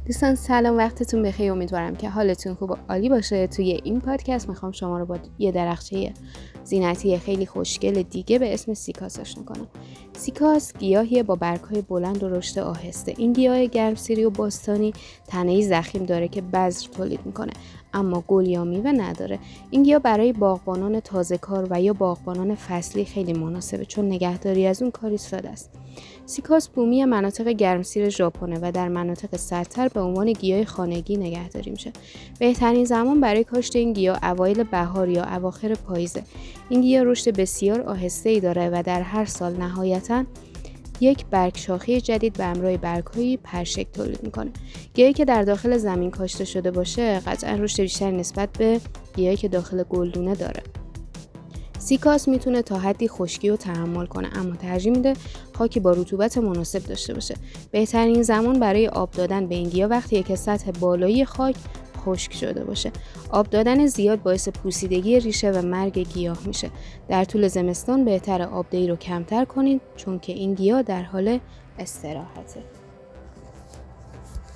دوستان سلام، وقتتون بخیر. امیدوارم که حالتون خوب و عالی باشه. توی این پادکست میخوام شما رو با یه درخچه زینتی خیلی خوشگل دیگه به اسم سیکاس آشنا کنم. سیکاس گیاهیه با برگ‌های بلند و رشد آهسته. این گیاه گرمسیری و باستانی تنه‌ای ضخیم داره که بذر تولید میکنه، اما گل یا میوه نداره. این گیاه برای باغبانان تازه کار و یا باغبانان فصلی خیلی مناسبه، چون نگهداری از اون کاری ساده است. سیکاس بومی مناطق گرمسیر ژاپنه و در مناطق سردتر به عنوان گیاه خانگی نگهداری میشه. بهترین زمان برای کاشت این گیاه اوایل بهار یا اواخر پاییزه. این گیاه رشد بسیار آهسته‌ای داره و در هر سال نهایتاً یک برگ شاخه جدید به همراه برگ‌های پرشکل تولید میکنه. گیاهی که در داخل زمین کاشته شده باشه قطعاً رشد بیشتری نسبت به گیاهی که داخل گلدونه داره. سیکاس میتونه تا حدی خشکی رو تحمل کنه، اما ترجیح میده خاکی با رطوبت مناسب داشته باشه. بهترین زمان برای آب دادن به این گیاه وقتیه که سطح بالایی خاک خشک شده باشه. آب دادن زیاد باعث پوسیدگی ریشه و مرگ گیاه میشه. در طول زمستان بهتره آبدهی رو کمتر کنید، چون که این گیاه در حال استراحته.